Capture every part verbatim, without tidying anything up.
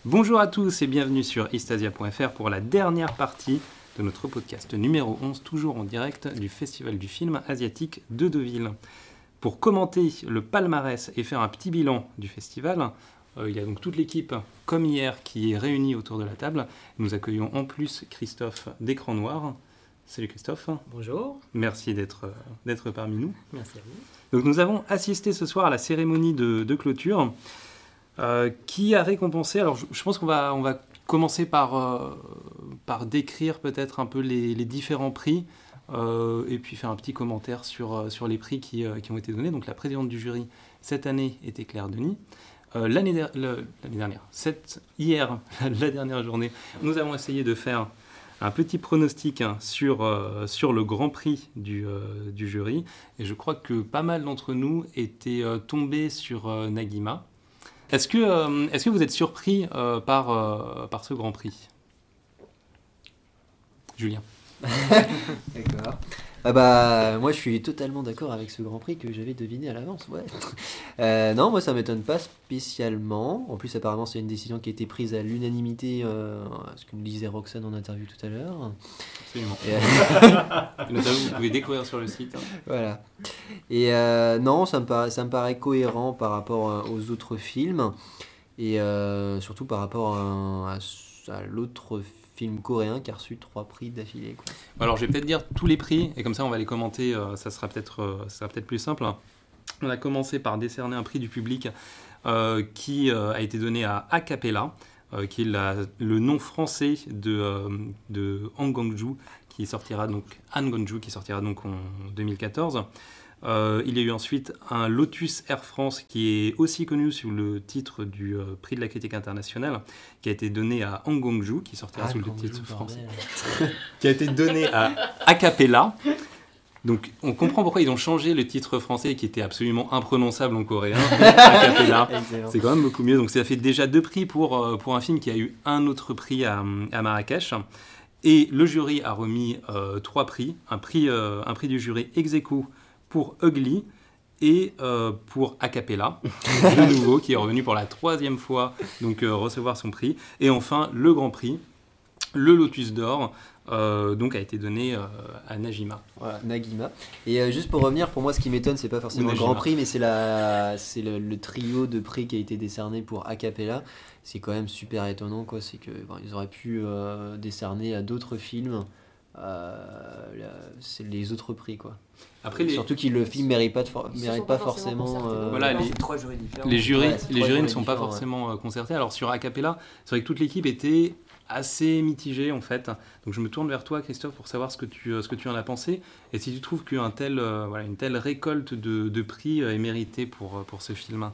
Bonjour à tous et bienvenue sur istasia point f r pour la dernière partie de notre podcast numéro onze, toujours en direct du Festival du film asiatique de Deauville. Pour commenter le palmarès et faire un petit bilan du festival, euh, il y a donc toute l'équipe, comme hier, qui est réunie autour de la table. Nous accueillons en plus Christophe d'Écran Noir. Salut Christophe. Bonjour. Merci d'être, d'être parmi nous. Merci à vous. Donc nous avons assisté ce soir à la cérémonie de, de clôture euh, qui a récompensé... Alors je, je pense qu'on va, on va commencer par, euh, par décrire peut-être un peu les, les différents prix euh, et puis faire un petit commentaire sur, sur les prix qui, euh, qui ont été donnés. Donc la présidente du jury cette année était Claire Denis. Euh, l'année, der- le, l'année dernière, cette, hier, la dernière journée, nous avons essayé de faire un petit pronostic hein, sur, euh, sur le grand prix du, euh, du jury. Et je crois que pas mal d'entre nous étaient euh, tombés sur euh, Nagima. Est-ce que, euh, est-ce que vous êtes surpris euh, par, euh, par ce grand prix ? Julien. D'accord. Ah bah, moi je suis totalement d'accord avec ce Grand Prix que j'avais deviné à l'avance. Ouais. Euh, non, moi ça m'étonne pas spécialement. En plus, apparemment, c'est une décision qui a été prise à l'unanimité, euh, ce que nous disait Roxane en interview tout à l'heure. Absolument. Et, euh, Notamment, vous pouvez découvrir sur le site. voilà. Et euh, non, ça me, paraît, ça me paraît cohérent par rapport euh, aux autres films et euh, surtout par rapport à, à, à l'autre film coréen qui a reçu trois prix d'affilée, quoi. Alors, je vais peut-être dire tous les prix, et comme ça, on va les commenter, euh, ça, sera peut-être, euh, ça sera peut-être plus simple. On a commencé par décerner un prix du public euh, qui euh, a été donné à Acapella, euh, qui est la, le nom français de, euh, de Han Gong-ju, qui sortira donc, Han Gong-ju, qui sortira donc en deux mille quatorze. Euh, il y a eu ensuite un Lotus Air France qui est aussi connu sous le titre du euh, prix de la critique internationale, qui a été donné à Han Gong-ju, qui sortira Ah, sous le Gong-ju, titre français, bordel. qui a été donné à Acapella. Donc on comprend pourquoi ils ont changé le titre français qui était absolument imprononçable en coréen. Acapella, Excellent. c'est quand même beaucoup mieux. Donc ça fait déjà deux prix pour, euh, pour un film qui a eu un autre prix à, à Marrakech. Et le jury a remis euh, trois prix. Un prix, euh, un prix du jury ex aequo pour Ugly et euh, pour Acapella, de nouveau, qui est revenu pour la troisième fois donc, euh, recevoir son prix. Et enfin, le grand prix, le Lotus d'Or, euh, donc a été donné euh, à Najima. Voilà, Nagima. Et euh, juste pour revenir, pour moi, ce qui m'étonne, c'est pas forcément Ou le Grand Najima. Prix, mais c'est, la, c'est le, le trio de prix qui a été décerné pour Acapella. C'est quand même super étonnant, quoi. C'est que bon, ils auraient pu euh, décerner à d'autres films euh, la- c'est les autres prix, quoi. Après, les, Surtout que le film mérite pas, de for- Ils se mérite sont pas pas forcément forcément. concertés. euh, Voilà, Non, les- c'est trois jurys différents. les jurys, Ouais, c'est les trois jurys ne jurys sont pas différents, forcément euh, concertés. Alors sur Acapella, c'est vrai que toute l'équipe était assez mitigée en fait. Donc je me tourne vers toi, Christophe, pour savoir ce que tu, euh, ce que tu en as pensé et si tu trouves qu'un tel, euh, voilà, une telle récolte de, de prix euh, est méritée pour, euh, pour ce film.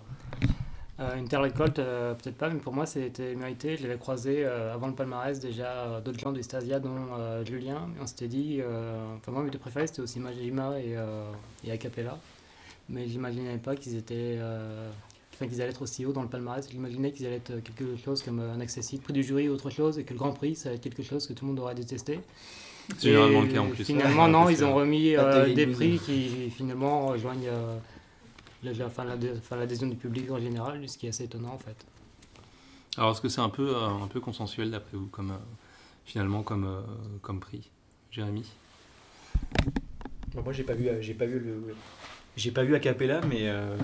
Euh, une telle récolte, euh, peut-être pas, mais pour moi c'était mérité. Je l'avais croisé euh, avant le palmarès déjà euh, d'autres gens de Istasia, dont euh, Julien. Et on s'était dit, euh, enfin moi mes deux préférés c'était aussi Majima et, euh, et Acapella. Mais j'imaginais pas qu'ils étaient, euh, enfin qu'ils allaient être aussi haut dans le palmarès. J'imaginais qu'ils allaient être quelque chose comme un accessible, prix du jury ou autre chose, et que le Grand Prix ça allait être quelque chose que tout le monde aurait détesté. C'est généralement Et le cas en plus. Finalement, Ouais, non, parce ils que- ont remis Pas de euh, David des Blues. prix qui finalement rejoignent euh, le- la- enfin, la- enfin, l'adhésion du public en général, ce qui est assez étonnant en fait. Alors est-ce que c'est un peu, euh, un peu consensuel d'après vous, comme, euh, finalement, comme, euh, comme prix, Jérémy ? Bon, moi j'ai pas vu euh, j'ai pas vu le j'ai pas vu Acapella mais euh,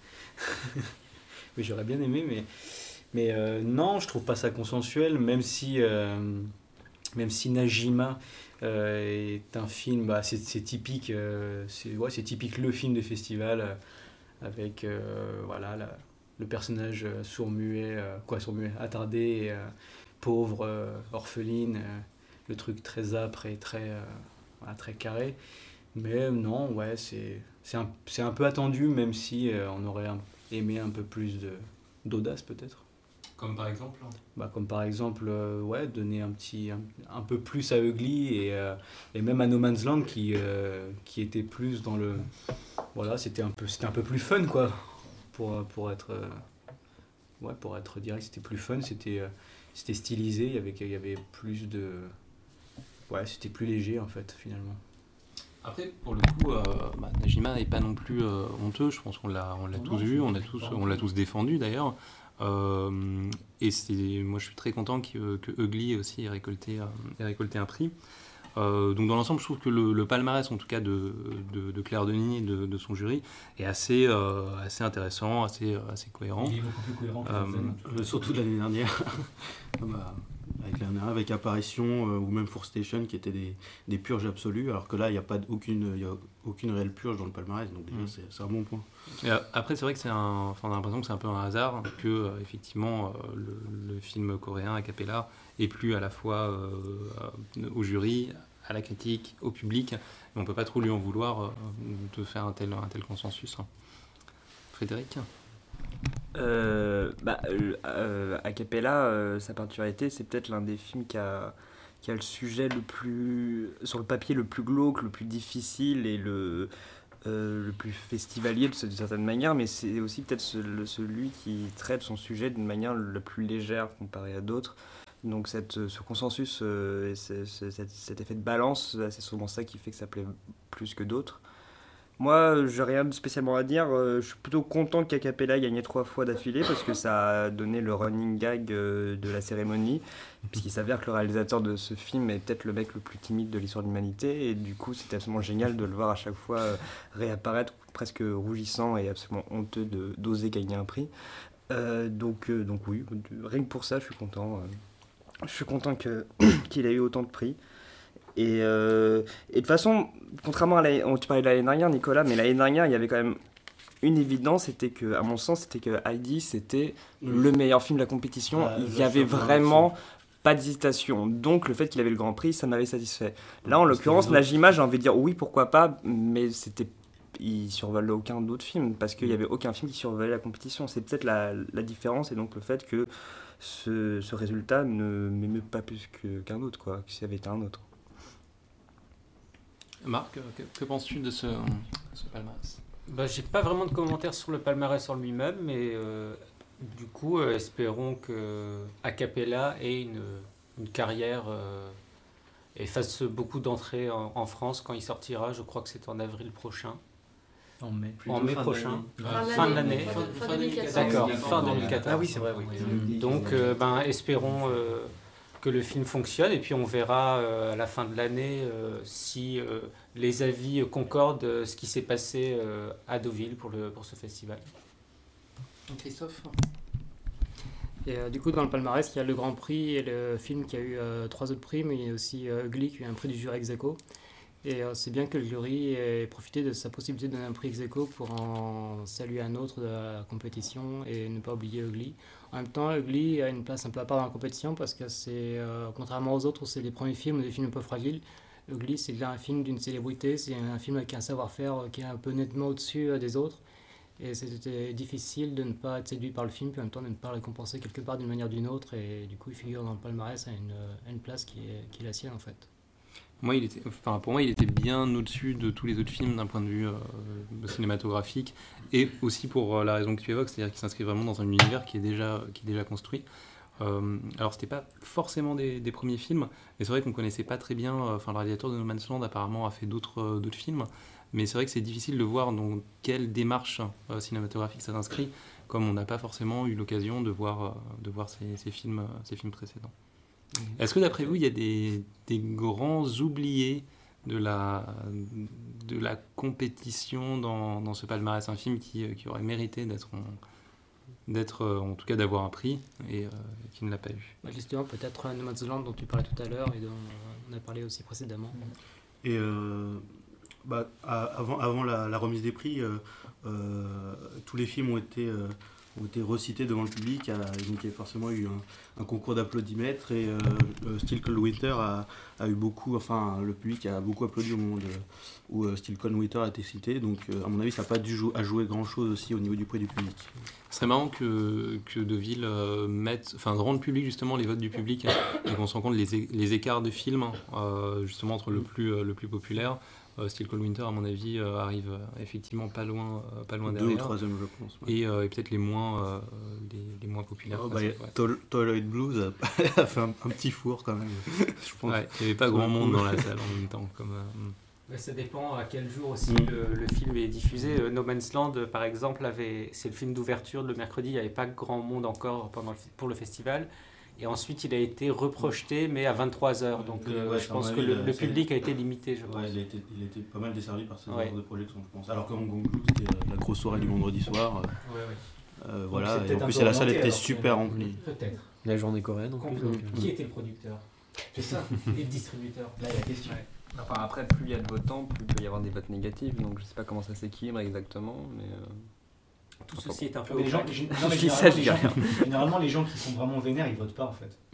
mais j'aurais bien aimé mais mais euh, non, je trouve pas ça consensuel, même si euh, même si Najima euh, est un film, bah, c'est, c'est typique euh, c'est ouais, c'est typique le film de festival euh, avec euh, voilà la- le personnage euh, sourd-muet euh, quoi sourd-muet attardé et, euh, pauvre euh, orpheline euh, le truc très âpre et très euh, voilà, très carré. Mais non, ouais, c'est, c'est, un, c'est un peu attendu, même si euh, on aurait un- aimé un peu plus de, d'audace peut-être. Comme par exemple Bah, comme par exemple, euh, ouais, donner un, petit, un, un peu plus à Ugly et, euh, et même à No Man's Land qui, euh, qui était plus dans le... Voilà, c'était un peu, c'était un peu plus fun, quoi. Pour, pour être... euh, ouais, pour être direct, c'était plus fun, c'était, euh, c'était stylisé, il y avait, il y avait plus de... Ouais, c'était plus léger, en fait, finalement. Après, pour le coup, euh, bah, Najima n'est pas non plus euh, honteux. Je pense qu'on l'a, on l'a Non, tous non, vu, je- on, a je tous, pense on l'a tous défendu d'ailleurs. Euh, et c'est, moi, je suis très content que, que Ugly aussi ait récolté, euh, ait récolté un prix. Euh, donc dans l'ensemble, je trouve que le, le palmarès, en tout cas de, de, de Claire Denis et de, de son jury, est assez, euh, assez intéressant, assez, assez cohérent. Il est beaucoup plus cohérent que Euh, euh, Euh, surtout de l'année dernière. Bah, avec l'année dernière, avec Apparition euh, ou même Four Station qui étaient des, des purges absolues, alors que là, il n'y a pas d- aucune, il y a aucune réelle purge dans le palmarès, donc déjà, Mm. c'est, c'est un bon point. Et a- après, c'est vrai que c'est un, enfin, on a l'impression que c'est un peu un hasard que euh, effectivement euh, le, le film coréen A Cappella ait plu à la fois euh, euh, au jury, à la critique, au public. Mais on peut pas trop lui en vouloir euh, de faire un tel, un tel consensus. Frédéric? Euh, bah, euh, euh, A Cappella, euh, sa particularité, c'est peut-être l'un des films qui a, qui a le sujet le plus, sur le papier, le plus glauque, le plus difficile et le, euh, le plus festivalier de, d'une certaine manière, mais c'est aussi peut-être ce- le- celui qui traite son sujet d'une manière la plus légère comparé à d'autres. Donc cette, ce consensus euh, et ce- ce- cet, cet effet de balance, c'est souvent ça qui fait que ça plaît plus que d'autres. Moi, j'ai rien de spécialement à dire. Euh, Je suis plutôt content qu'A Cappella ait gagné trois fois d'affilée parce que ça a donné le running gag euh, de la cérémonie. Puisqu'il s'avère que le réalisateur de ce film est peut-être le mec le plus timide de l'histoire de l'humanité. Et du coup, c'était absolument génial de le voir à chaque fois euh, réapparaître presque rougissant et absolument honteux de, d'oser gagner un prix. Euh, donc, euh, donc oui, rien que pour ça, je suis content. euh. Je suis content que, qu'il ait eu autant de prix. Et, euh, et de toute façon, contrairement à l'année, tu parlais de l'année dernière, Nicolas, mais l'année dernière, il y avait quand même une évidence, c'était que, à mon sens, c'était que Heidi, c'était le meilleur film de la compétition. Ah, il je y avait suis vraiment pas d'hésitation. Donc, le fait qu'il avait le Grand Prix, ça m'avait satisfait. Là, en Parce que l'occurrence, les autres- Najima, j'ai envie de dire oui, pourquoi pas, mais c'était, il survolait aucun d'autre film parce qu'il y avait aucun film qui survolait la compétition. C'est peut-être la, la différence et donc le fait que ce, ce résultat ne m'émeut pas plus que, qu'un autre, quoi, que s'il y avait été un autre. Marc, que, que penses-tu de ce, ce palmarès? Bah, j'ai pas vraiment de commentaires sur le palmarès en lui-même, mais euh, du coup, euh, espérons que A Cappella ait une, une carrière euh, et fasse beaucoup d'entrées en, en France quand il sortira. Je crois que c'est en avril prochain. En mai. En mai prochain. Fin de Fin de l'année. l'année. Fin- fin deux mille quatorze. D'accord, fin deux mille quatorze. Ah oui, c'est vrai, oui. Donc, euh, ben, espérons euh, que le film fonctionne et puis on verra euh, à la fin de l'année euh, si euh, les avis concordent euh, ce qui s'est passé euh, à Deauville pour, le, pour ce festival. Christophe? Et euh, du coup, dans le palmarès, il y a le Grand Prix et le film qui a eu euh, trois autres prix, mais il y a aussi euh, Ugly qui a eu un prix du jury ex aequo. Et euh, c'est bien que le jury ait profité de sa possibilité de donner un prix ex aequo pour en saluer un autre de la compétition et ne pas oublier Ugly. En même temps, Ugly a une place un peu à part dans la compétition parce que c'est, euh, contrairement aux autres où c'est des premiers films ou des films un peu fragiles, Ugly c'est déjà un film d'une célébrité, c'est un film avec un savoir-faire euh, qui est un peu nettement au-dessus euh, des autres. Et c'était difficile de ne pas être séduit par le film, puis en même temps de ne pas le récompenser quelque part d'une manière ou d'une autre. Et du coup, il figure dans le palmarès à une, à une place qui est, qui est la sienne en fait. Moi, il était, enfin, pour moi, il était bien au-dessus de tous les autres films d'un point de vue euh, cinématographique et aussi pour euh, la raison que tu évoques, c'est-à-dire qu'il s'inscrit vraiment dans un univers qui est déjà, qui est déjà construit. Euh, alors, c'était pas forcément des, des premiers films, mais c'est vrai qu'on connaissait pas très bien. Enfin, le réalisateur de No Man's Land apparemment a fait d'autres, euh, d'autres films, mais c'est vrai que c'est difficile de voir dans quelle démarche euh, cinématographique ça s'inscrit, comme on n'a pas forcément eu l'occasion de voir, euh, de voir ces, ces films, euh, ces films précédents. Est-ce que d'après vous, il y a des, des grands oubliés de la, de la compétition dans, dans ce palmarès? Un film qui, qui aurait mérité d'être, en, d'être en tout cas d'avoir un prix et euh, qui ne l'a pas eu. Bah, justement, peut-être No Man's Land dont tu parlais tout à l'heure et dont on a parlé aussi précédemment. Et euh, bah, à- avant, avant la, la remise des prix, euh, euh, tous les films ont été, euh, ont été recités devant le public. à- donc il y a forcément eu un, un concours d'applaudimètres et euh, euh, Still Cold Winter a, a eu beaucoup, enfin le public a beaucoup applaudi au moment de, où euh, Still Cold Winter a été cité. Donc euh, à mon avis, ça n'a pas dû jou- à jouer grand chose aussi au niveau du prix du public. Ce serait marrant que, que Deauville euh, mette, enfin rende public justement les votes du public et qu'on se rend compte les, é- les écarts de films euh, justement entre le plus, euh, le plus populaire. Euh, Still Cold Winter, à mon avis, euh, arrive euh, effectivement pas loin, euh, pas loin Deux ou derrière. troisième, je pense. ouais. Et, euh, et peut-être les moins, euh, les, les moins populaires. Oh, quoi, bah, c'est- ouais. Tol- Twilight Blues a, a fait un, un petit four quand même. Je pense. Ouais, il n'y avait pas grand monde dans la salle en même temps. Comme, euh, Ouais, ça dépend à quel jour aussi Mm. le, le film est diffusé. Euh, No Man's Land, euh, par exemple, avait, c'est le film d'ouverture le mercredi. Il n'y avait pas grand monde encore pendant le, pour le festival. Et ensuite, il a été reprojeté, mais à vingt-trois heures. Donc, Ouais, euh, ouais, je à pense mon que avis, le, là, le c'est- public a été limité, je pense. Ouais, il a, été, il a été pas mal desservi par ces Ouais. heures de projection, je pense. Alors que Hong Kong Blue, c'était euh, la grosse soirée du vendredi soir. euh, Ouais, ouais. euh, c'est voilà, et peut-être en un plus, peu la salle remonté, était alors, super finalement. remplie. Peut-être. La journée coréenne en plus. Complètement. donc, euh, Qui était le producteur? C'est ça. Et le distributeur. Là, il y a la question. Ouais. Enfin, après, plus il y a de votants, plus il peut y avoir des votes négatifs. Donc je sais pas comment ça s'équilibre exactement. Mais, euh, Tout ceci est un peu Mais les gens, opaque. gé- non, mais Je dis ça, généralement, je les dis gens, rien. généralement, les gens qui sont vraiment vénères, ils votent pas en fait.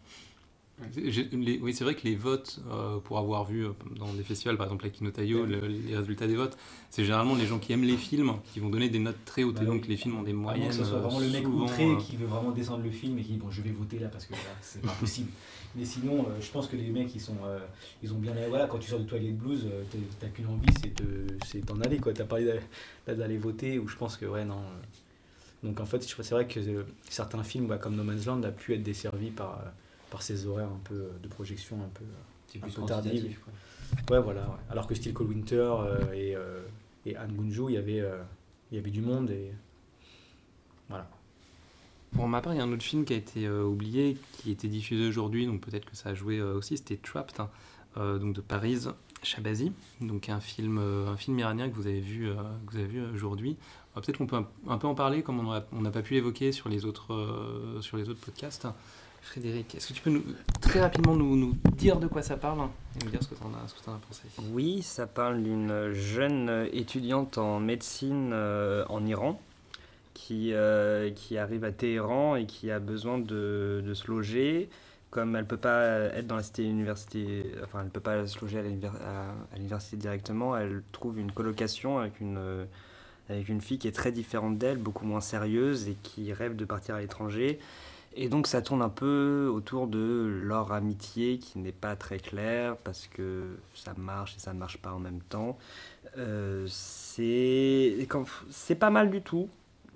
J'ai- les- oui, c'est vrai que les votes, euh, pour avoir vu euh, dans des festivals, par exemple à Kinotayo, le- les résultats des votes, c'est généralement les gens qui aiment les films qui vont donner des notes très hautes. Bah et donc oui. les films ont des À moins moyennes. que ce soit vraiment le mec souvent, outré euh, qui veut vraiment descendre le film et qui dit bon je vais voter là parce que là c'est pas possible. Mais sinon euh, je pense que les mecs ils sont euh, ils ont bien voilà quand tu sors de Twilight Blues euh, t'es- t'as qu'une envie c'est de c'est d'en aller quoi. T'as parlé d'aller, là, d'aller voter ou je pense que ouais non. euh. Donc en fait je- c'est vrai que euh, certains films bah, comme No Man's Land a pu être desservis par euh, par ces horaires un peu euh, de projection un peu euh, C'est un plus peu tardive. quantitatif, quoi. Ouais, voilà. Ouais. Alors que Steel Cold Winter euh, et, euh, et Anne Gunju, il y avait, euh, il y avait du monde et voilà. Pour ma part, il y a un autre film qui a été euh, oublié, qui était diffusé aujourd'hui, donc peut-être que ça a joué euh, aussi, c'était Trapped, hein, euh, donc de Paris Shabazi, donc un film, euh, un film iranien que vous avez vu, euh, que vous avez vu aujourd'hui. Euh, peut-être qu'on peut un, un peu en parler, comme on a- on n'a pas pu l'évoquer sur les autres, euh, sur les autres podcasts. Frédéric, est-ce que tu peux nous, très rapidement nous, nous dire de quoi ça parle hein, et nous dire ce que tu en as, ce que t'en as pensé? Oui, ça parle d'une jeune étudiante en médecine euh, en Iran qui, euh, qui arrive à Téhéran et qui a besoin de, de se loger. Comme elle ne peut pas être dans la cité université, enfin elle ne peut pas se loger à l'univers- à- à l'université directement, elle trouve une colocation avec une, euh, avec une fille qui est très différente d'elle, beaucoup moins sérieuse et qui rêve de partir à l'étranger. Et donc ça tourne un peu autour de leur amitié qui n'est pas très claire parce que ça marche et ça ne marche pas en même temps. Euh, c'est quand- c'est pas mal du tout.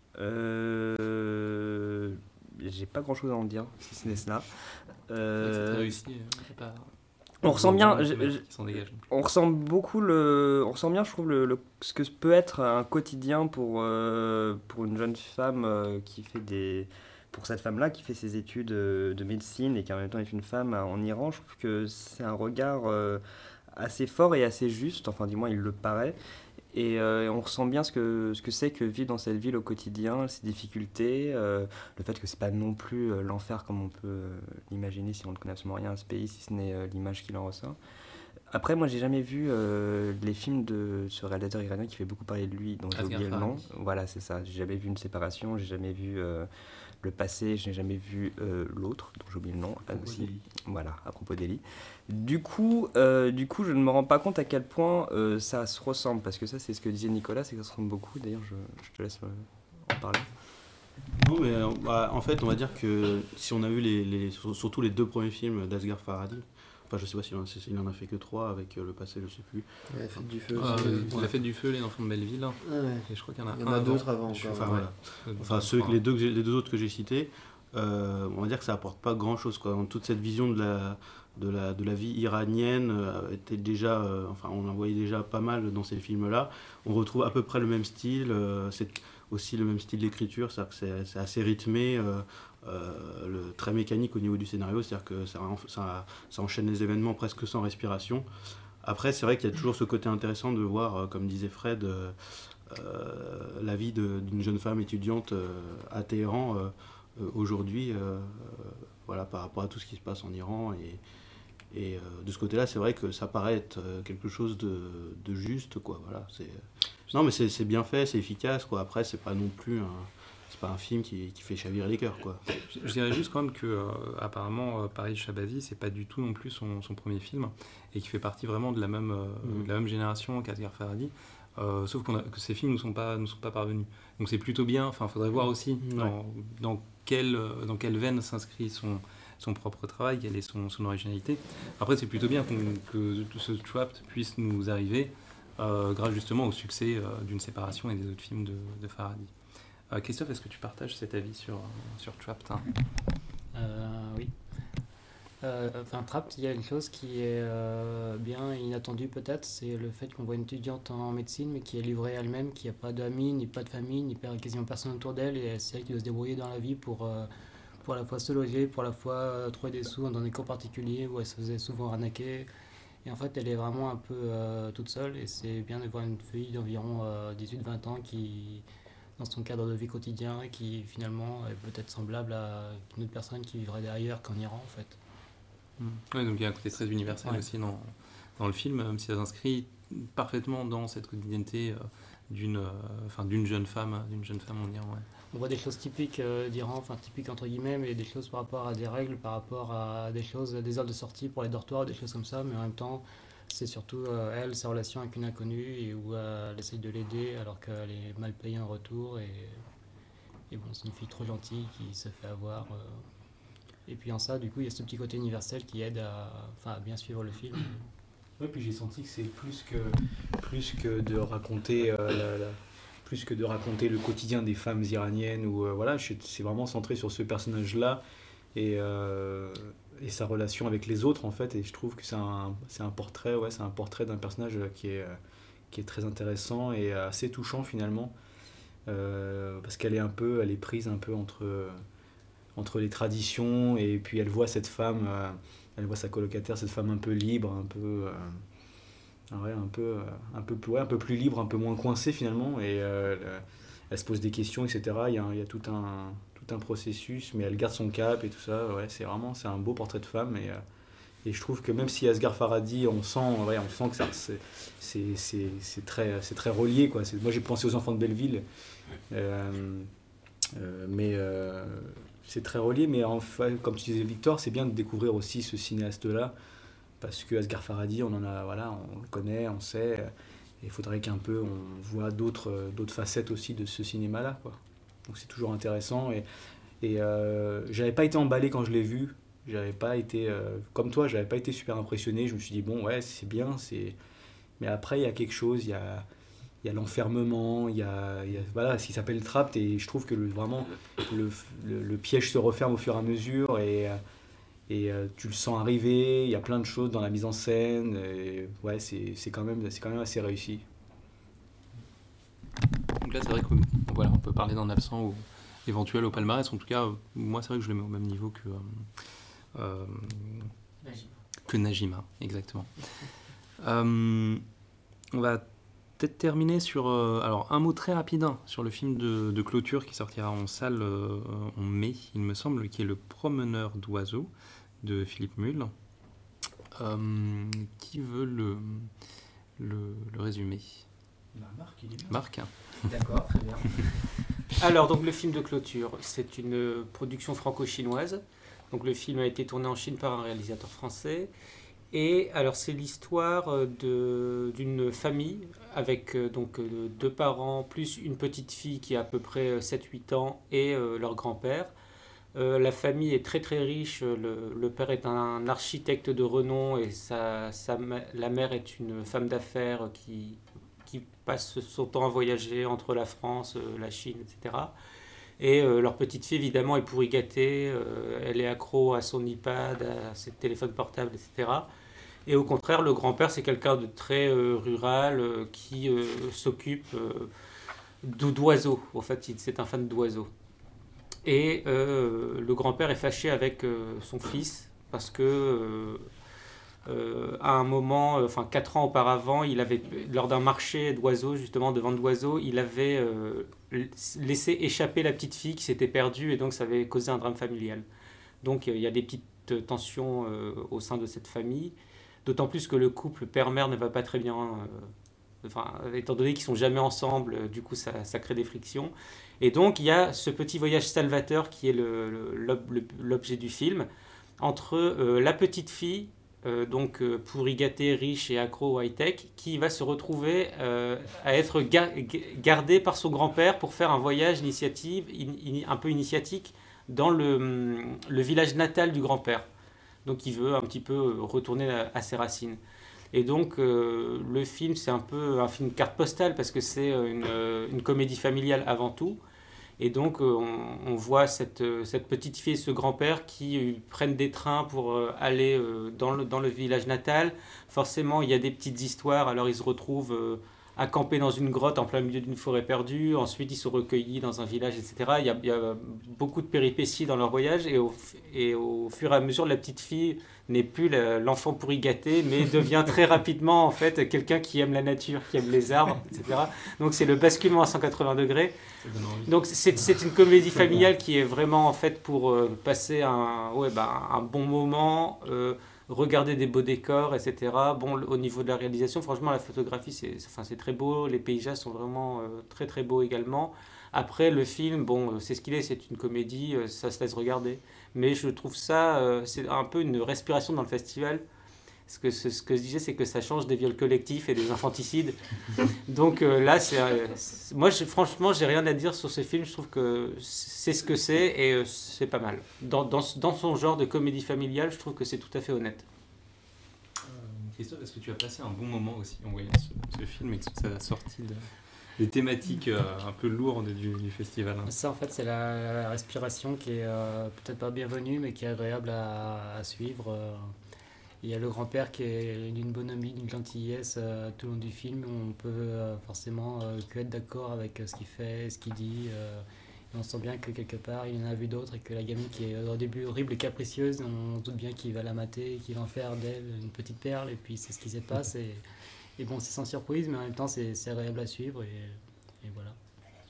Euh, J'ai pas grand chose à en dire si ce n'est cela. C'est Euh, très réussi. euh, t'as pas- on ressent bien, Qui je- je- s'en dégage non plus. on ressent beaucoup le, on ressent bien, je trouve, le, le- ce que peut être un quotidien pour, euh, pour une jeune femme euh, qui fait des, pour cette femme-là qui fait ses études euh, de médecine et qui en même temps est une femme euh, en Iran. Je trouve que c'est un regard euh, assez fort et assez juste, enfin du moins il le paraît. Et euh, on ressent bien ce que, ce que c'est que vivre dans cette ville au quotidien, ses difficultés, euh, le fait que c'est pas non plus euh, l'enfer comme on peut euh, l'imaginer si on ne connaît absolument rien à ce pays, si ce n'est euh, l'image qu'il en ressort. Après, moi, j'ai jamais vu euh, les films de ce réalisateur iranien qui fait beaucoup parler de lui, dont j'ai Asghar oublié le nom. Farhadi. Voilà, c'est ça. J'ai jamais vu Une séparation, j'ai jamais vu euh, Le passé, je n'ai jamais vu euh, l'autre, dont j'ai oublié le nom. ah, aussi. Voilà, à propos d'Eli. Du coup, euh, du coup, je ne me rends pas compte à quel point euh, ça se ressemble, parce que ça, c'est ce que disait Nicolas, c'est que ça se ressemble beaucoup. D'ailleurs, je, je te laisse euh, en parler. Non, mais euh, bah, en fait, on va dire que si on a vu les, les- sur- surtout les deux premiers films d'Asghar Farhadi, enfin, je sais pas s'il en, s'il en a fait que trois avec euh, le passé, je sais plus. Ouais, Fête du feu. Ah, aussi. euh, Ouais. La fête du feu, les enfants de Belleville. hein. Ah ouais. Et je crois qu'il y en a Il y en un a avant. d'autres avant Je- encore. Enfin, ouais. voilà. Enfin, ceux, les, deux que j'ai- les deux autres que j'ai cités, euh, on va dire que ça apporte pas grand chose. Quoi. Toute cette vision de la, de la, de la vie iranienne euh, était déjà, euh, enfin, on en voyait déjà pas mal dans ces films-là. On retrouve à peu près le même style, euh, c'est aussi le même style d'écriture, c'est-à-dire que c'est, c'est assez rythmé, euh, euh, le, très mécanique au niveau du scénario, c'est-à-dire que ça, ça, ça enchaîne les événements presque sans respiration. Après, c'est vrai qu'il y a toujours ce côté intéressant de voir, euh, comme disait Fred, euh, euh, la vie de- d'une jeune femme étudiante euh, à Téhéran euh, euh, aujourd'hui, euh, euh, voilà, par rapport à tout ce qui se passe en Iran. Et, et euh, de ce côté-là, c'est vrai que ça paraît être euh, quelque chose de, de juste, quoi. Voilà, c'est... Non, mais c'est, c'est bien fait, c'est efficace, quoi. Après, c'est pas non plus un, c'est pas un film qui, qui fait chavirer les cœurs, quoi. Je, je dirais juste quand même que euh, apparemment euh, Paris Shabazi, c'est pas du tout non plus son, son premier film et qui fait partie vraiment de la même, euh, Mm. de la même génération qu'Asghar Farhadi. Euh, sauf qu'on a- que ces films ne sont pas, ne sont pas parvenus. Donc c'est plutôt bien. Enfin, il faudrait voir aussi Ouais. dans, dans, quelle, euh, dans quelle veine s'inscrit son, son propre travail, quelle est son, son originalité. Après, c'est plutôt bien qu'on- que ce Trapped puisse nous arriver euh, grâce justement au succès euh, d'une séparation et des autres films de, de Farhadi. Euh, Christophe, est-ce que tu partages cet avis sur, sur Trapped hein Euh, oui. Euh, enfin, Trapped, il y a une chose qui est euh, bien inattendue peut-être, c'est le fait qu'on voit une étudiante en médecine, mais qui est livrée elle-même, qui n'a pas d'amis, ni pas de famille, ni pas- quasiment personne autour d'elle, et c'est elle qui doit se débrouiller dans la vie pour, euh, pour à la fois se loger, pour à la fois euh, trouver des sous dans des cours particuliers où elle se faisait souvent arnaquer. Et en fait, elle est vraiment un peu euh, toute seule, et c'est bien de voir une fille d'environ euh, dix-huit vingt ans qui, dans son cadre de vie quotidien, qui finalement est peut-être semblable à une autre personne qui vivrait ailleurs qu'en Iran en fait. Ouais, donc il y a un côté très universel Ouais. aussi dans, dans le film, même si ça s'inscrit parfaitement dans cette quotidienneté euh, d'une, euh, enfin, d'une jeune femme, d'une jeune femme en Iran. Ouais. On voit des choses typiques euh, d'Iran, enfin typiques entre guillemets, mais des choses par rapport à des règles, par rapport à des choses, des heures de sortie pour les dortoirs, des choses comme ça, mais en même temps, c'est surtout euh, elle, sa relation avec une inconnue, et où euh, elle essaye de l'aider alors qu'elle est mal payée en retour, et, et bon, c'est une fille trop gentille qui se fait avoir. euh. Et puis en ça, du coup, il y a ce petit côté universel qui aide à, enfin, à bien suivre le film. Ouais, puis j'ai senti que c'est plus que, plus que de raconter, euh, la- la- plus que de raconter le quotidien des femmes iraniennes, ou euh, voilà, je- c'est vraiment centré sur ce personnage-là et, euh, et sa relation avec les autres en fait. Et je trouve que c'est un, c'est un portrait, ouais, c'est un portrait d'un personnage qui est, euh, qui est très intéressant et assez touchant finalement, euh, parce qu'elle est un peu, elle est prise un peu entre, entre les traditions, et puis elle voit cette femme. euh, Elle voit sa colocataire, cette femme un peu libre, un peu, euh, ouais, un peu, euh, un peu, plus- ouais, un peu plus libre, un peu moins coincée finalement. Et euh, elle, elle se pose des questions, et cetera. Il y a, un- il y a tout un, tout un processus, mais elle garde son cap et tout ça. Ouais, c'est vraiment, c'est un beau portrait de femme. Et, euh, et je trouve que même si Asghar Farhadi, on sent, ouais, on sent que ça, c'est, c'est, c'est, c'est très, c'est très relié, quoi. C'est, moi, j'ai pensé aux Enfants de Belleville, euh, euh, mais euh, c'est très relié. Mais enfin, comme tu disais, Victor, c'est bien de découvrir aussi ce cinéaste-là, parce que Asghar Farhadi, on en a, voilà, on le connaît, on sait. Et il faudrait qu'un peu on voit d'autres, d'autres facettes aussi de ce cinéma-là, quoi. Donc c'est toujours intéressant. Et, et euh, j'avais pas été emballé quand je l'ai vu. J'avais pas été, euh, comme toi, j'avais pas été super impressionné. Je me suis dit, bon, ouais, c'est bien. C'est... Mais après, il y a quelque chose, il y a, il y a l'enfermement, il y a, il y a voilà, ce qui s'appelle Trapped. Et je trouve que le, vraiment, le, le, le piège se referme au fur et à mesure. Et, et euh, tu le sens arriver. Il y a plein de choses dans la mise en scène. Et, ouais, c'est, c'est, quand même, c'est quand même assez réussi. Donc là, c'est vrai que voilà, on peut parler d'un absent ou éventuel au palmarès. En tout cas, euh, moi, c'est vrai que je le mets au même niveau que, euh, euh, que Najima, exactement. Euh, on va peut-être terminer sur euh, alors un mot très rapide hein, sur le film de, de clôture qui sortira en salle euh, en mai, il me semble, qui est Le Promeneur d'oiseaux de Philippe Mull. Euh, qui veut le, le, le résumer? Bah, Marc, il est bien. Marc. D'accord, très bien. Alors, donc le film de clôture, c'est une production franco-chinoise. Donc le film a été tourné en Chine par un réalisateur français. Et alors c'est l'histoire de, d'une famille avec euh, donc euh, deux parents plus une petite fille qui a à peu près sept huit ans et euh, leur grand-père. Euh, la famille est très très riche. Le, le père est un architecte de renom et sa, sa, la mère est une femme d'affaires qui, qui passe son temps à voyager entre la France, la Chine, et cetera. Et euh, leur petite fille, évidemment, est pourri gâtée. Euh, elle est accro à son iPad, à ses téléphones portables, et cetera. Et au contraire, le grand-père, c'est quelqu'un de très euh, rural euh, qui euh, s'occupe euh, d'oiseaux. En fait, c'est un fan d'oiseaux. Et euh, le grand-père est fâché avec euh, son fils parce que euh, euh, à un moment, enfin euh, quatre ans auparavant, il avait, lors d'un marché d'oiseaux, justement de vente d'oiseaux, il avait euh, laissé échapper la petite fille qui s'était perdue et donc ça avait causé un drame familial. Donc il y a des petites tensions euh, au sein de cette famille, d'autant plus que le couple père-mère ne va pas très bien. Euh, Enfin, étant donné qu'ils sont jamais ensemble, euh, du coup ça, ça crée des frictions. Et donc il y a ce petit voyage salvateur qui est le, le, le, l'objet du film entre euh, la petite fille, euh, donc euh, pourri gâtée, riche et accro au high-tech, qui va se retrouver euh, à être ga- gardée par son grand-père pour faire un voyage initiative, in, in, un peu initiatique dans le, le village natal du grand-père. Donc il veut un petit peu retourner à, à ses racines. Et donc, euh, le film, c'est un peu un film carte postale parce que c'est une, une comédie familiale avant tout. Et donc, euh, on, on voit cette, euh, cette petite fille et ce grand-père qui euh, prennent des trains pour euh, aller euh, dans, le, dans le village natal. Forcément, il y a des petites histoires. Alors, ils se retrouvent euh, à camper dans une grotte en plein milieu d'une forêt perdue. Ensuite, ils sont recueillis dans un village, et cetera. Il y a, il y a beaucoup de péripéties dans leur voyage. Et au, et au fur et à mesure, la petite fille n'est plus la- l'enfant pourri gâté, mais devient très rapidement, en fait, quelqu'un qui aime la nature, qui aime les arbres, et cetera. Donc, c'est le basculement à cent quatre-vingts degrés. Donc c'est, c'est une comédie familiale qui est vraiment en fait pour euh, passer un, ouais, bah, un bon moment, euh, regarder des beaux décors, et cetera. Bon, le- au niveau de la réalisation, franchement, la photographie, c'est, c'est- enfin, c'est très beau, les paysages sont vraiment euh, très très beaux également. Après, le film, bon, euh, c'est ce qu'il est, c'est une comédie, euh, ça se laisse regarder. Mais je trouve ça, euh, c'est un peu une respiration dans le festival. Ce que, ce, ce que je disais, c'est que ça change des viols collectifs et des infanticides. Donc euh, là, c'est, euh, c'est- moi, je, franchement, j'ai rien à dire sur ce film. Je trouve que c'est ce que c'est et euh, c'est pas mal. Dans, dans, ce- dans son genre de comédie familiale, je trouve que c'est tout à fait honnête. Christophe, est-ce que tu as passé un bon moment aussi en voyant ce, ce film et que ça sorti de, des thématiques euh, un peu lourdes du, du festival hein. Ça, en fait, c'est la, la respiration qui est euh, peut-être pas bienvenue, mais qui est agréable à, à suivre. euh. Il y a le grand-père qui est d'une bonhomie, d'une gentillesse euh, tout le long du film. On peut euh, forcément euh, que être d'accord avec euh, ce qu'il fait, ce qu'il dit. euh, et on sent bien que quelque part, il en a vu d'autres et que la gamine qui est euh, au début horrible et capricieuse, on se doute bien qu'il va la mater, qu'il va en faire d'elle une petite perle. Et puis c'est ce qui se passe. Et, et bon, c'est sans surprise, mais en même temps, c'est c'est agréable à suivre. Et, et voilà.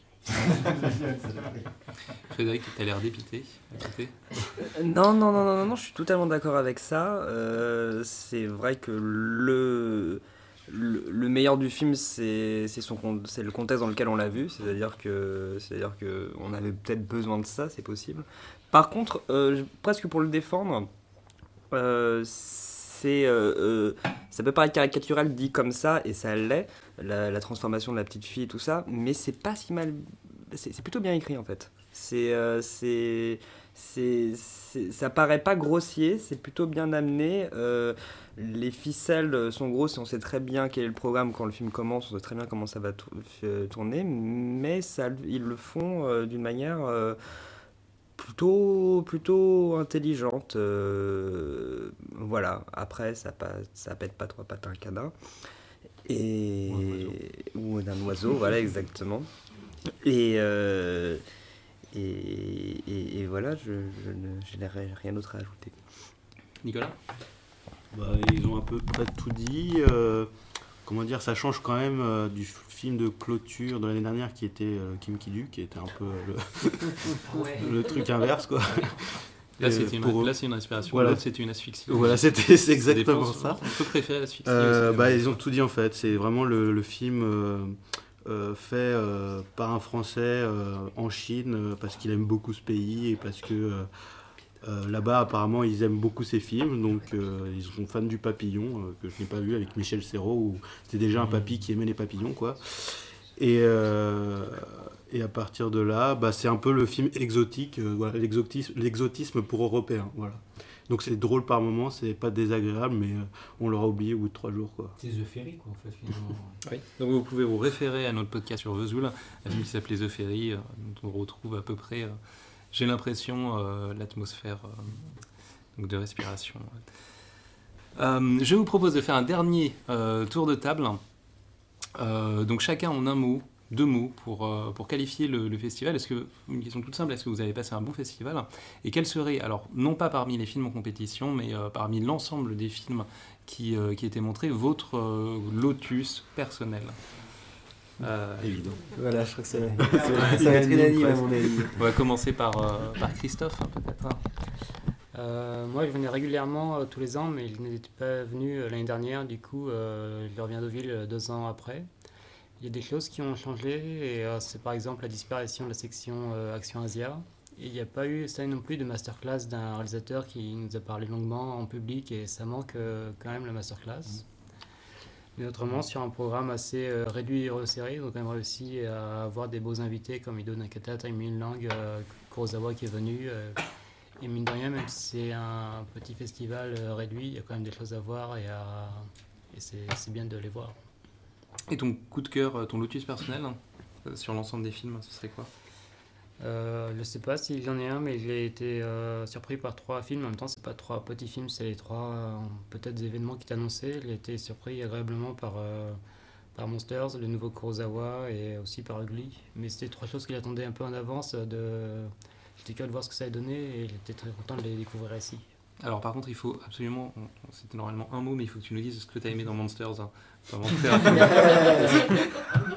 Frédéric, tu as l'air dépité à côté. Non, non, non, non, non, non, je suis totalement d'accord avec ça. Euh, c'est vrai que le, le, le meilleur du film, c'est c'est son con- c'est le contexte dans lequel on l'a vu. C'est-à-dire que, c'est-à-dire que on avait peut-être besoin de ça, c'est possible. Par contre, euh, je- presque pour le défendre, euh, c'est, euh, euh, ça peut paraître caricatural dit comme ça, et ça l'est, la, la transformation de la petite fille et tout ça, mais c'est pas si mal, c'est c'est plutôt bien écrit en fait. C'est, euh, c'est, c'est, c'est- ça paraît pas grossier, c'est plutôt bien amené. euh, les ficelles sont grosses et on sait très bien quel est le programme quand le film commence, on sait très bien comment ça va tour- f- tourner, mais ça, ils le font euh, d'une manière euh, plutôt, plutôt intelligente. euh, voilà, après ça, passe, ça pète pas trois pattes à un cadavre. Et... Ou d'un oiseau, voilà, exactement. Et, euh, et, et, et voilà, je, je, ne, je n'ai rien d'autre à ajouter. Nicolas? Bah, ils ont à peu près tout dit. euh, comment dire, ça change quand même euh, du f- film de clôture de l'année dernière qui était euh, Kim Ki-duk, qui était un peu euh, le, le truc inverse, quoi. Là, Et c'était une, pour eux- là, c'est une respiration. Voilà. L'autre, c'était une asphyxie. Voilà, c'était c'est Ça dépend, exactement ça. On peut préférer l'asphyxie Euh, aussi. bah, ils ont tout dit en fait. C'est vraiment le, le film euh, euh, fait euh, par un Français euh, en Chine euh, parce qu'il aime beaucoup ce pays et parce que euh, euh, là-bas apparemment ils aiment beaucoup ces films. Donc euh, ils sont fans du papillon euh, que je n'ai pas vu avec Michel Serrault où c'était déjà un papy qui aimait les papillons quoi. Et, euh, et à partir de là, bah, c'est un peu le film exotique, euh, voilà, l'exotisme, l'exotisme pour Européens. Voilà. Donc c'est drôle par moments, c'est pas désagréable, mais euh, on l'aura oublié au bout de trois jours. Quoi. C'est The Ferry, quoi, en fait, finalement. Oui. Donc vous pouvez vous référer à notre podcast sur Vesoul, un film qui s'appelait The Ferry, euh, dont on retrouve à peu près, euh, j'ai l'impression, euh, l'atmosphère euh, donc de respiration. Euh, je vous propose de faire un dernier euh, tour de table. Euh, donc chacun en un mot, deux mots pour, euh, pour qualifier le, le festival. Est-ce que, une question toute simple, est-ce que vous avez passé un bon festival? Et quel serait, alors non pas parmi les films en compétition, mais euh, parmi l'ensemble des films qui, euh, qui étaient montrés, votre euh, lotus personnel? Euh, Évident. Voilà, je crois que c'est ça va être unanime à mon avis. On va commencer par, euh, par Christophe, hein, peut-être. hein. Euh, moi, je venais régulièrement euh, tous les ans, mais il n'était pas venu euh, l'année dernière. Du coup, euh, je reviens Deauville euh, deux ans après. Il y a des choses qui ont changé, et euh, c'est par exemple la disparition de la section euh, Action Asia. Et il n'y a pas eu ça non plus de masterclass d'un réalisateur qui nous a parlé longuement en public, et ça manque euh, quand même la masterclass. Mais autrement, sur un programme assez euh, réduit et resserré, ils ont quand même réussi à avoir des beaux invités comme Ido Nakata, Taimi Lang, euh, Kurosawa qui est venu. euh, Et mine de rien, même si c'est un petit festival euh, réduit, il y a quand même des choses à voir et, à... et c'est, c'est bien de les voir. Et ton coup de cœur, ton lotus personnel, hein, euh, sur l'ensemble des films, ce serait quoi? Euh, je sais pas s'il y en a un, mais j'ai été euh, surpris par trois films. En même temps, c'est pas trois petits films, c'est les trois euh, peut-être des événements qui étaient annoncés. J'ai été surpris agréablement par, euh, par Monsters, le nouveau Kurosawa, et aussi par Ugly. Mais c'était trois choses qu'il attendait un peu en avance. De... J'étais curieux de voir ce que ça allait donner et j'étais très content de les découvrir ici. Alors par contre, il faut absolument, on- on- c'était normalement un mot, mais il faut que tu nous dises ce que tu as aimé dans Monsters. Hein. Vraiment faire-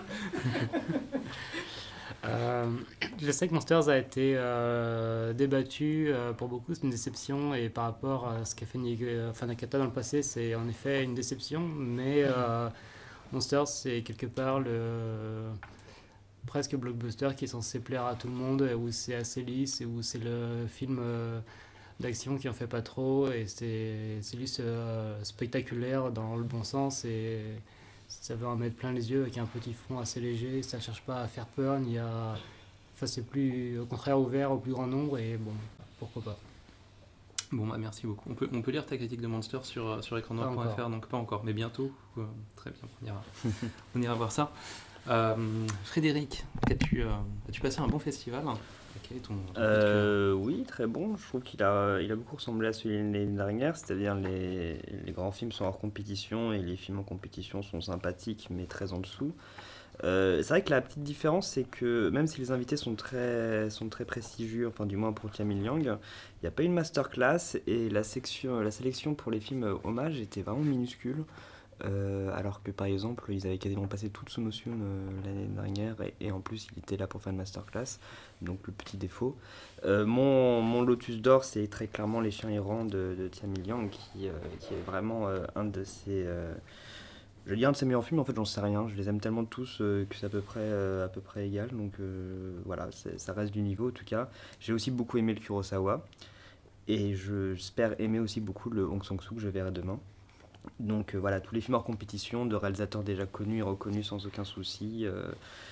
Euh, je sais que Monsters a été euh, débattu, euh, pour beaucoup c'est une déception, et par rapport à ce qu'a fait Ni- euh, enfin, Nakata dans le passé, c'est en effet une déception, mais euh, Monsters c'est quelque part le presque blockbuster qui est censé plaire à tout le monde, où c'est assez lisse et où c'est le film euh, d'action qui en fait pas trop, et c'est c'est juste euh, spectaculaire dans le bon sens, et ça veut en mettre plein les yeux avec un petit fond assez léger, ça cherche pas à faire peur, ni à... Enfin, c'est plus, au contraire, ouvert au plus grand nombre, et bon, pourquoi pas. Bon, bah, merci beaucoup. On peut, on peut lire ta critique de Monsters sur, sur écran noir point f r, donc pas encore, mais bientôt. Euh, très bien, on ira, on ira voir ça. Euh, Frédéric, as-tu, euh, as-tu passé un bon festival ? Quel est ton, ton coup de cœur ? Euh, oui, très bon. Je trouve qu'il a, il a beaucoup ressemblé à celui de l'année dernière, c'est-à-dire les, les grands films sont hors compétition et les films en compétition sont sympathiques mais très en dessous. Euh, c'est vrai que la petite différence, c'est que même si les invités sont très, sont très prestigieux, enfin du moins pour Camille Liang, il n'y a pas eu de masterclass et la, section, la sélection pour les films euh, hommages était vraiment minuscule. Euh, alors que par exemple ils avaient quasiment passé toute Tsunosun euh, l'année dernière et, et en plus il était là pour faire une masterclass, donc le petit défaut. Euh, mon, mon Lotus d'or c'est très clairement Les Chiens Errants de, de Tia Liang qui, euh, qui est vraiment euh, un de ses euh, je vais dire un de ses meilleurs films, en fait j'en sais rien, je les aime tellement tous euh, que c'est à peu près, euh, à peu près égal, donc euh, voilà, c'est, ça reste du niveau en tout cas. J'ai aussi beaucoup aimé le Kurosawa et je, j'espère aimer aussi beaucoup le Hong Sang-soo que je verrai demain. Donc euh, voilà, tous les films hors compétition, de réalisateurs déjà connus et reconnus sans aucun souci, euh,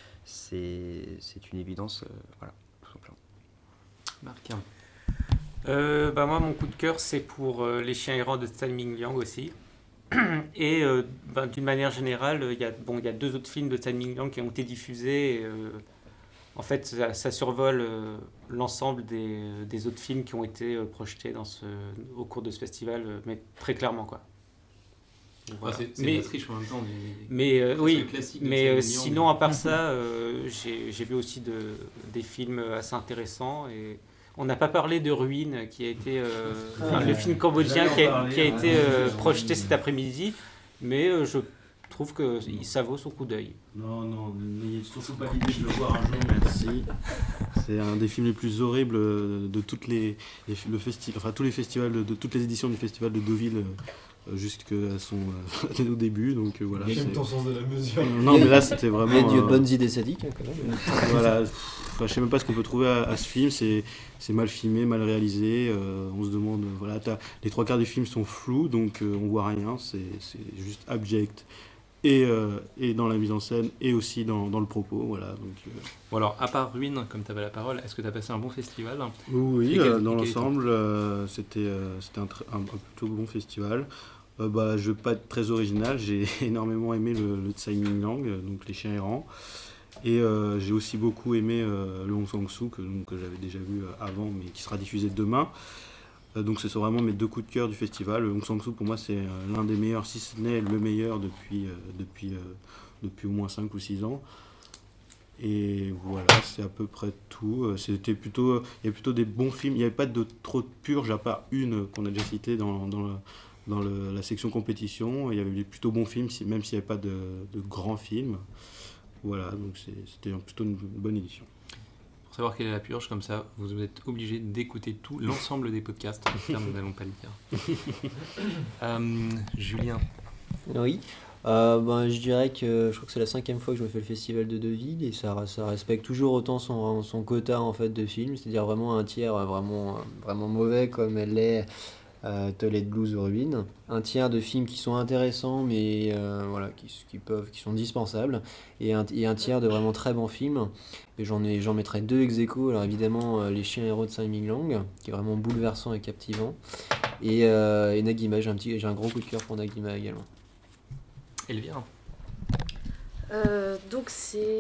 c'est, c'est une évidence, euh, voilà, tout simplement. Marc. Euh, bah moi, mon coup de cœur, c'est pour euh, Les Chiens Errants de Tsai Ming-liang aussi. Et euh, bah, d'une manière générale, il y a, bon, il y a deux autres films de Tsai Ming-liang qui ont été diffusés. Et, euh, en fait, ça, ça survole euh, l'ensemble des, des autres films qui ont été euh, projetés dans ce, au cours de ce festival, euh, mais très clairement, quoi. Voilà. Ah, c'est c'est mais, de la triche en même temps. Mais, mais euh, oui, classique de mais euh, Tsai Ming-liang, sinon, mais- à part ça, euh, j'ai, j'ai vu aussi de, des films assez intéressants. Et on n'a pas parlé de Ruine, qui a été euh, enfin, le film cambodgien qui a, qui a été euh, projeté cet après-midi, mais euh, je trouve que ça vaut son coup d'œil. Non, non, n'ayez surtout pas l'idée de le voir un jour, merci. C'est un des films les plus horribles de toutes les, les- le festi- enfin, tous les festivals, de, de toutes les éditions du festival de Deauville euh, jusqu'à son euh, au début. Donc euh, voilà. J'aime c'est- ton sens de la mesure. Non, mais là c'était Il y vraiment. a de euh, bonnes idées sadiques, hein, quand même. voilà. Enfin, je sais même pas ce qu'on peut trouver à, à ce film. C'est, c'est mal filmé, mal réalisé. euh, on se demande. Voilà, t'as- les trois quarts du film sont flous, donc euh, on voit rien. C'est, c'est juste abject. Et, euh, et dans la mise en scène, et aussi dans, dans le propos. Voilà. Donc, euh, Bon alors, à part Ruine, comme tu avais la parole, est-ce que tu as passé un bon festival ? oui, Et quel- euh, dans et quel l'ensemble, euh, c'était, euh, c'était un, tr- un- un plutôt bon festival. Euh, bah, je ne vais pas être très original, j'ai énormément aimé le, le Tsai Ming-liang, euh, donc Les Chiens Errants. Et euh, j'ai aussi beaucoup aimé euh, le Hong Sang-soo, que, donc, que j'avais déjà vu euh, avant, mais qui sera diffusé demain. Euh, donc ce sont vraiment mes deux coups de cœur du festival. Le Hong Sang-soo, pour moi, c'est euh, l'un des meilleurs, si ce n'est le meilleur depuis, euh, depuis, euh, depuis au moins cinq ou six ans. Et voilà, c'est à peu près tout. Euh, C'était plutôt, il y a plutôt des bons films. Il n'y avait pas de trop de purges, à part une qu'on a déjà citée dans, dans, le- dans le- la section compétition. Il y avait des plutôt bons films, si- même s'il n'y avait pas de, de grands films. Voilà, donc c'est- c'était plutôt une bonne édition. Pour savoir quelle est la purge, comme ça, vous êtes obligé d'écouter tout l'ensemble des podcasts. J'espère que nous n'allons pas le dire. Euh, Julien. Oui. Euh, ben, je dirais que je crois que c'est la cinquième fois que je me fais le festival de Deauville et ça, ça respecte toujours autant son, son quota en fait de films, c'est-à-dire vraiment un tiers euh, vraiment, euh, vraiment mauvais comme elle l'est euh, Toilet Blues ou Ruine, un tiers de films qui sont intéressants mais euh, voilà, qui, qui, peuvent, qui sont dispensables et un, et un tiers de vraiment très bons films. Et j'en, ai, j'en mettrai deux ex aequo. Alors évidemment euh, Les Chiens Héros de Tsai Ming-liang qui est vraiment bouleversant et captivant et, euh, et Nagima, j'ai un, petit, j'ai un gros coup de cœur pour Nagima également. Elvire. Euh, donc c'est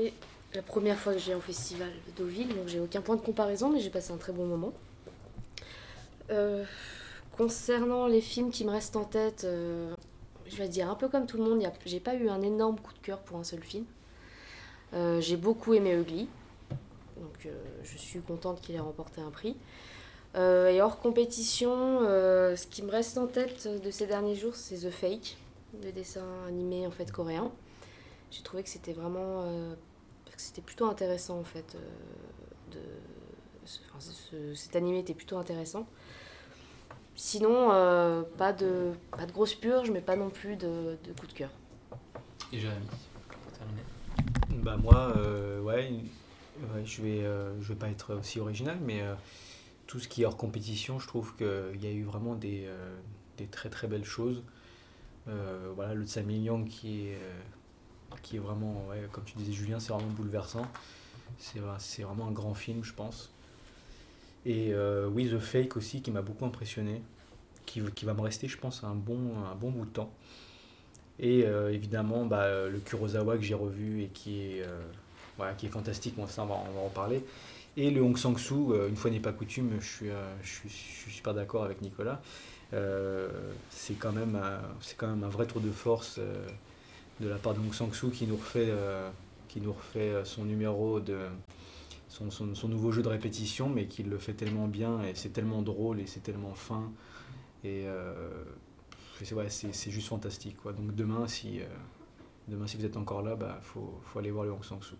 la première fois que j'ai au festival de Deauville, donc j'ai aucun point de comparaison, mais j'ai passé un très bon moment. Euh, concernant les films qui me restent en tête, euh, je vais dire un peu comme tout le monde, y a, j'ai pas eu un énorme coup de cœur pour un seul film. Euh, j'ai beaucoup aimé Ugly, donc euh, je suis contente qu'il ait remporté un prix. Euh, et hors compétition, euh, ce qui me reste en tête de ces derniers jours, c'est The Fake, le dessin animé en fait coréen. J'ai trouvé que c'était vraiment, euh, que c'était plutôt intéressant en fait. Euh, de, ce, enfin, ce, cet animé était plutôt intéressant. Sinon, euh, pas de pas de grosse purge, mais pas non plus de, de coup de cœur. Et Jérémy, pour terminer. Bah moi, euh, ouais, ouais, je vais, euh, je vais pas être aussi original, mais euh, tout ce qui est hors compétition, je trouve qu'il y a eu vraiment des, euh, des très très belles choses. Euh, voilà, le Tsai Ming-liang qui est, euh, qui est vraiment, ouais, comme tu disais Julien, c'est vraiment bouleversant. C'est, c'est vraiment un grand film, je pense. Et euh, oui, The Fake aussi, qui m'a beaucoup impressionné, qui, qui va me rester, je pense, un bon, un bon bout de temps. Et euh, évidemment, bah, le Kurosawa que j'ai revu et qui est, euh, voilà, qui est fantastique, bon, ça on va, on va en parler. Et le Hong Sang-soo, euh, une fois n'est pas coutume, je suis, euh, je suis, je suis super d'accord avec Nicolas. Euh, c'est, quand même un, c'est quand même un vrai tour de force euh, de la part de Hong Sang-soo qui nous refait, euh, qui nous refait son numéro, de, son, son, son nouveau jeu de répétition, mais qui le fait tellement bien et c'est tellement drôle et c'est tellement fin. Et euh, c'est, ouais, c'est, c'est juste fantastique, quoi. Donc demain, si, euh, demain, si vous êtes encore là, bah, faut, faut aller voir le Hong Sang-soo.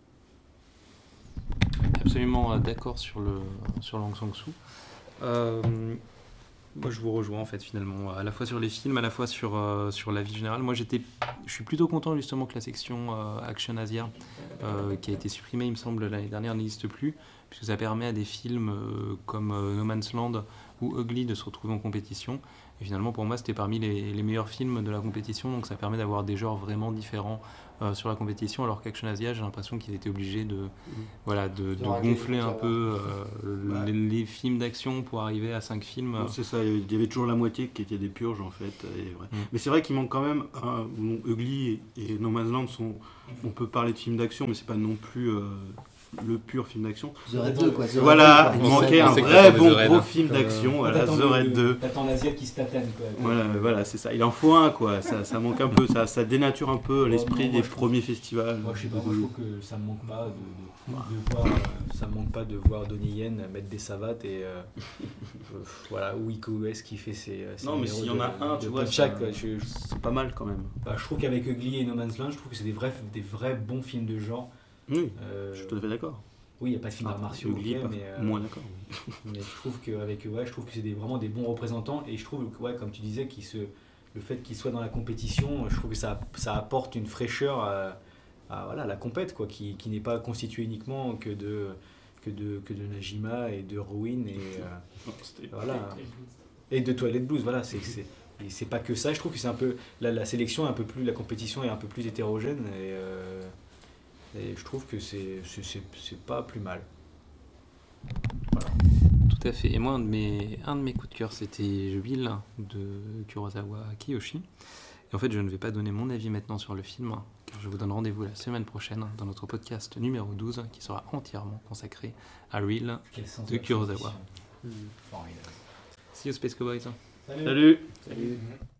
Absolument d'accord sur le, sur le Hong Sang-soo. Euh, moi, je vous rejoins en fait finalement, à la fois sur les films, à la fois sur, euh, sur la vie générale. Moi, j'étais, je suis plutôt content justement que la section euh, Action Asia, euh, qui a été supprimée, il me semble, l'année dernière, n'existe plus, puisque ça permet à des films euh, comme euh, No Man's Land ou Ugly de se retrouver en compétition. Et finalement, pour moi, c'était parmi les, les meilleurs films de la compétition, donc ça permet d'avoir des genres vraiment différents euh, sur la compétition, alors qu'Action Asia, j'ai l'impression qu'ils étaient obligés de, mmh. voilà, de, de gonfler un peu euh, ouais. les, les films d'action pour arriver à cinq films. Non, c'est ça, il y avait toujours la moitié qui était des purges en fait. Et ouais. mmh. Mais c'est vrai qu'il manque quand même, un, bon, Ugly et No Man's Land, sont, on peut parler de films d'action, mais c'est pas non plus... Euh, le pur film d'action. The Raid deux, quoi. The voilà, il manquait un vrai bon Raid, gros hein. film d'action. Euh, voilà, The Raid deux. T'attends l'Asiat qui se tatane, quoi. Voilà, voilà, c'est ça. Il en faut un, quoi. Ça, ça manque un peu, ça, ça dénature un peu l'esprit non, moi, des premiers trouve, festivals. Moi, je sais pas, moi, je trouve que ça me manque pas de, de, de voir, euh, ça me manque pas de voir Donnie Yen mettre des savates et euh, euh, voilà, ou Iko Uwais qui fait ses. ses non, mais s'il y en a un, tu vois, chaque, je, je, c'est pas mal quand même. Bah, je trouve qu'avec Ugly et No Man's Land, je trouve que c'est des vrais, des vrais bons films de genre. Oui, euh, je suis tout à fait d'accord. Oui, il n'y a pas de film d'arts martiaux, okay, mais euh, moins d'accord. Mais je trouve qu'avec ouais, je trouve que c'est des, vraiment des bons représentants et je trouve que ouais, comme tu disais, qu'il se, le fait qu'ils soient dans la compétition, je trouve que ça, ça apporte une fraîcheur à, à voilà, la compète, quoi, qui, qui n'est pas constituée uniquement que de que de que de Najima et de Ruin et euh, voilà et de Twilight Blues, voilà, c'est c'est et c'est pas que ça. Je trouve que c'est un peu la, la sélection est un peu plus, la compétition est un peu plus hétérogène et euh, Et je trouve que c'est, c'est, c'est, c'est pas plus mal. Voilà. Tout à fait. Et moi, un de mes, un de mes coups de cœur, c'était Will de Kurosawa Kiyoshi. Et en fait, je ne vais pas donner mon avis maintenant sur le film, car je vous donne rendez-vous la semaine prochaine dans notre podcast numéro douze, qui sera entièrement consacré à Will de Kurosawa. Mmh. See you, Space Cowboys. Salut. Salut. Salut.